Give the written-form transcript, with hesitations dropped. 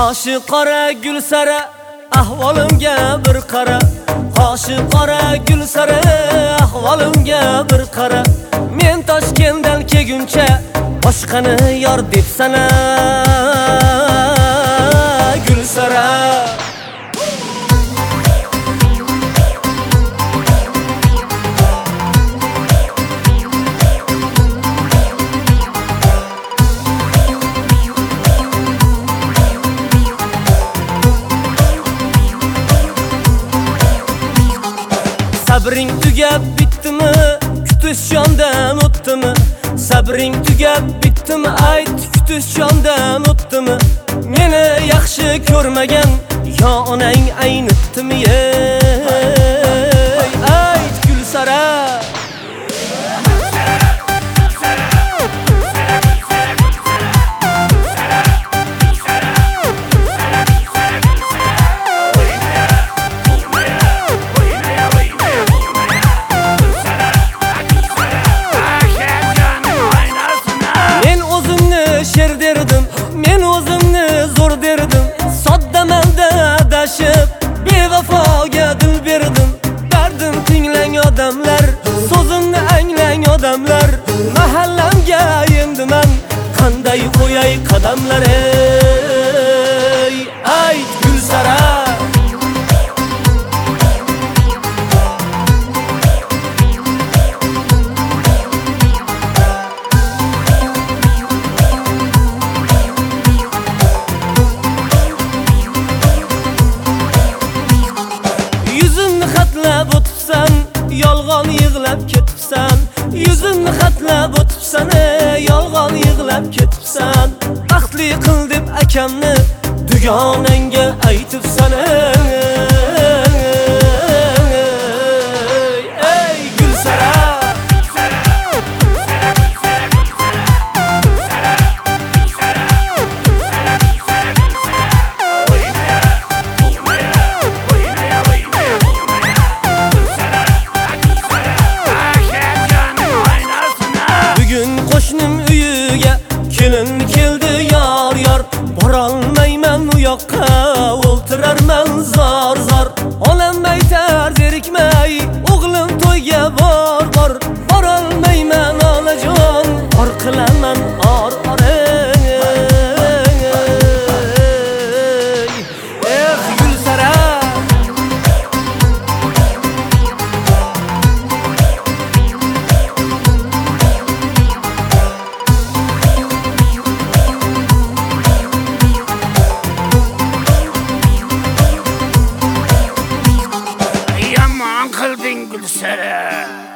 Qoshi qora gul sara ahvolimga bir qara. Qoshi qora gul sara ahvolimga bir qara. Men Toshkentdan kelguncha boshqani yor deb sana gul sara. Sabring tugab bitdimi? Kutish jondan o'tdimi? Sabring tugab bitdimi? Ayt, kutish jondan o'tdimi? Meni yaxshi ko'rmagan yo onang aynitdimi? Ayt gul sara. Men o'zimni zo'r derdim, sodda malda adashib bevafoga dil berdim. Dardim tinglang odamlar, so'zimni anglang odamlar. Mahallamga endi men qanday qo'yay qadamlar? Ayt gul sara. Yolg'on yig'lab ketibsan, yuzimni xatlab o'tibsan, yolg'on yig'lab ketibsan. Baxtli qil deb akamni dugonangga aytibsan. Ey gul sara. Qo'shnim uyiga kelin keldi yor yor. Borolmayman u yoqqa, o'ltirarman zor zor. Onam aytar zerikmay, o'g'lim to'yga bor bor. Borolmayman onajon, or qilaman or or. Gul sara. Qilding gul sara.